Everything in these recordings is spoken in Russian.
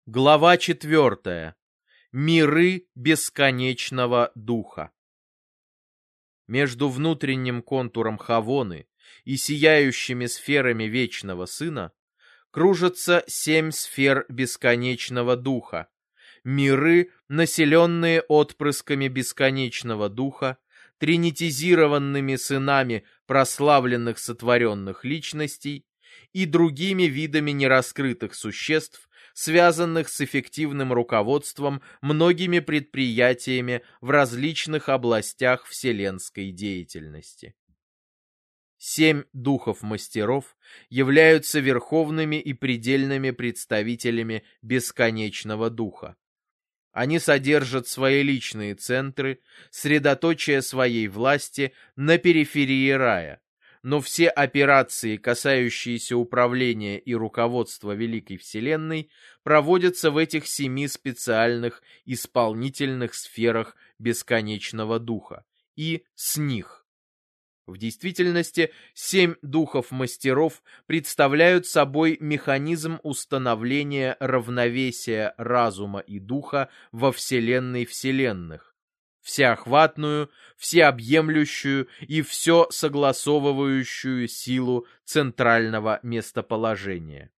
Глава 4. Миры бесконечного духа. Между внутренним контуром Хавоны и сияющими сферами Вечного Сына кружатся 7 сфер бесконечного духа, миры, населенные отпрысками бесконечного духа, тринитизированными сынами прославленных сотворенных личностей и другими видами нераскрытых существ, связанных с эффективным руководством многими предприятиями в различных областях вселенской деятельности. 7 духов-мастеров являются верховными и предельными представителями бесконечного духа. Они содержат свои личные центры, средоточие своей власти на периферии рая, но все операции, касающиеся управления и руководства Великой Вселенной, проводятся в этих 7 специальных исполнительных сферах бесконечного духа и с них. В действительности 7 духов-мастеров представляют собой механизм установления равновесия разума и духа во Вселенной вселенных, всеохватную, всеобъемлющую и все согласовывающую силу центрального местоположения.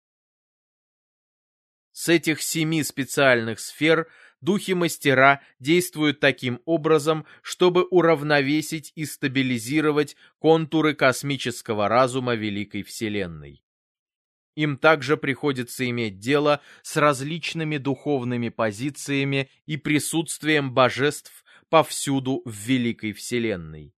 С этих 7 специальных сфер духи-мастера действуют таким образом, чтобы уравновесить и стабилизировать контуры космического разума Великой Вселенной. Им также приходится иметь дело с различными духовными позициями и присутствием божеств повсюду в Великой Вселенной.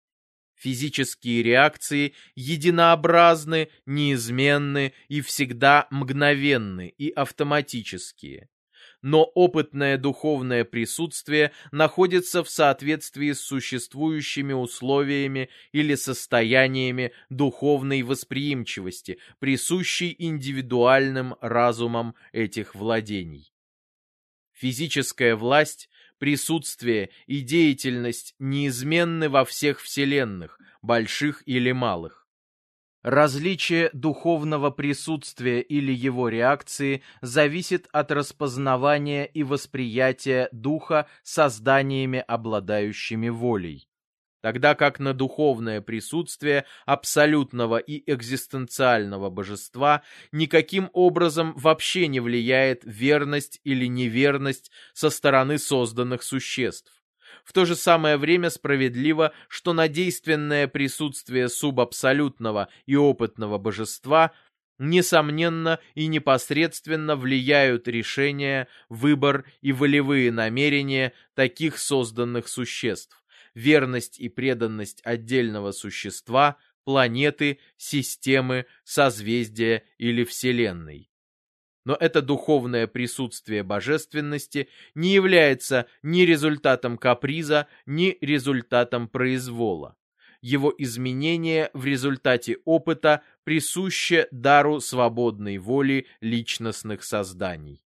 Физические реакции единообразны, неизменны и всегда мгновенны и автоматические. Но опытное духовное присутствие находится в соответствии с существующими условиями или состояниями духовной восприимчивости, присущей индивидуальным разумам этих владений. Физическая власть, присутствие и деятельность неизменны во всех вселенных, больших или малых. Различие духовного присутствия или его реакции зависит от распознавания и восприятия духа созданиями, обладающими волей. Тогда как на духовное присутствие абсолютного и экзистенциального божества никаким образом вообще не влияет верность или неверность со стороны созданных существ. В то же самое время справедливо, что на действенное присутствие субабсолютного и опытного божества несомненно и непосредственно влияют решения, выбор и волевые намерения таких созданных существ, верность и преданность отдельного существа, планеты, системы, созвездия или Вселенной. Но это духовное присутствие божественности не является ни результатом каприза, ни результатом произвола. Его изменение в результате опыта присуще дару свободной воли личностных созданий.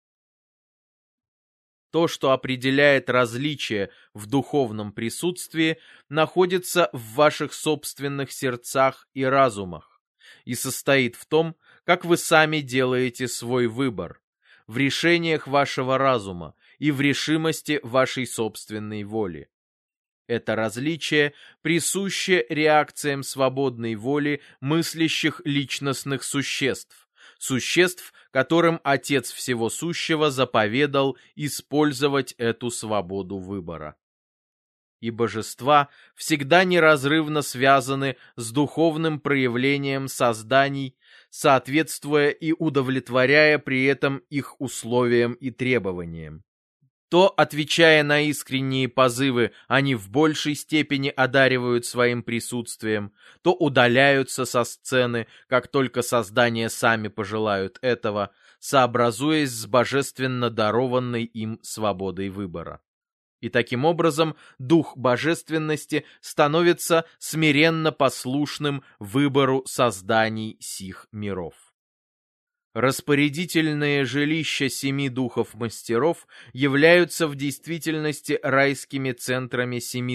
То, что определяет различие в духовном присутствии, находится в ваших собственных сердцах и разумах и состоит в том, как вы сами делаете свой выбор, в решениях вашего разума и в решимости вашей собственной воли. Это различие присуще реакциям свободной воли мыслящих личностных существ, которым Отец Всего Сущего заповедал использовать эту свободу выбора. И божества всегда неразрывно связаны с духовным проявлением созданий, соответствуя и удовлетворяя при этом их условиям и требованиям. То, отвечая на искренние позывы, они в большей степени одаривают своим присутствием, то удаляются со сцены, как только создания сами пожелают этого, сообразуясь с божественно дарованной им свободой выбора. И таким образом дух божественности становится смиренно послушным выбору созданий сих миров. Распорядительные жилища 7 духов-мастеров являются в действительности райскими центрами 7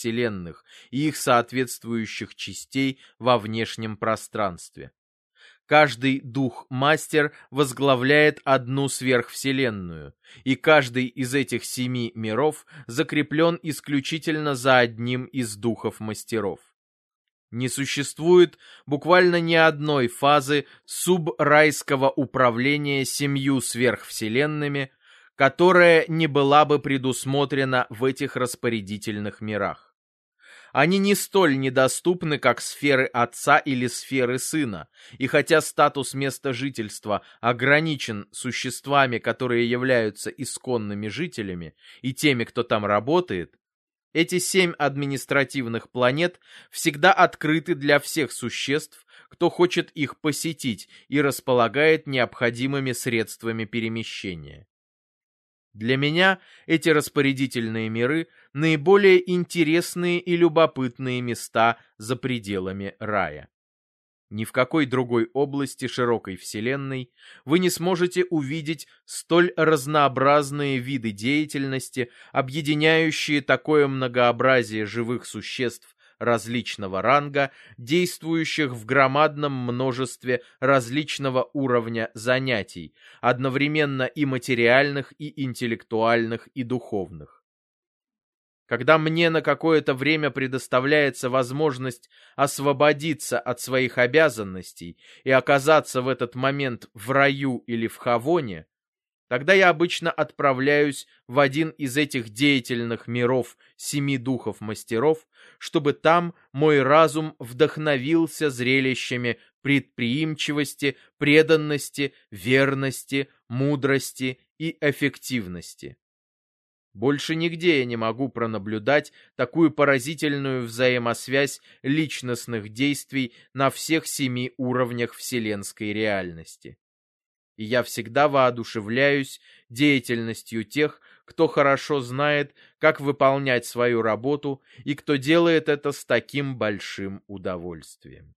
сверхвселенных и их соответствующих частей во внешнем пространстве. Каждый дух-мастер возглавляет одну сверхвселенную, и каждый из этих 7 миров закреплен исключительно за одним из духов-мастеров. Не существует буквально ни одной фазы субрайского управления 7 сверхвселенными, которая не была бы предусмотрена в этих распорядительных мирах. Они не столь недоступны, как сферы Отца или сферы Сына, и хотя статус места жительства ограничен существами, которые являются исконными жителями, и теми, кто там работает, эти 7 административных планет всегда открыты для всех существ, кто хочет их посетить и располагает необходимыми средствами перемещения. Для меня эти распорядительные миры – наиболее интересные и любопытные места за пределами рая. Ни в какой другой области широкой Вселенной вы не сможете увидеть столь разнообразные виды деятельности, объединяющие такое многообразие живых существ различного ранга, действующих в громадном множестве различного уровня занятий, одновременно и материальных, и интеллектуальных, и духовных. Когда мне на какое-то время предоставляется возможность освободиться от своих обязанностей и оказаться в этот момент в раю или в Хавоне, тогда я обычно отправляюсь в один из этих деятельных миров 7 духов-мастеров, чтобы там мой разум вдохновился зрелищами предприимчивости, преданности, верности, мудрости и эффективности. Больше нигде я не могу пронаблюдать такую поразительную взаимосвязь личностных действий на всех 7 уровнях вселенской реальности. И я всегда воодушевляюсь деятельностью тех, кто хорошо знает, как выполнять свою работу и кто делает это с таким большим удовольствием.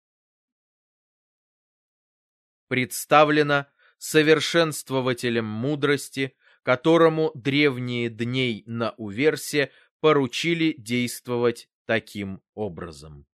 Представлено совершенствователем мудрости, которому древние дней на Уверсе поручили действовать таким образом.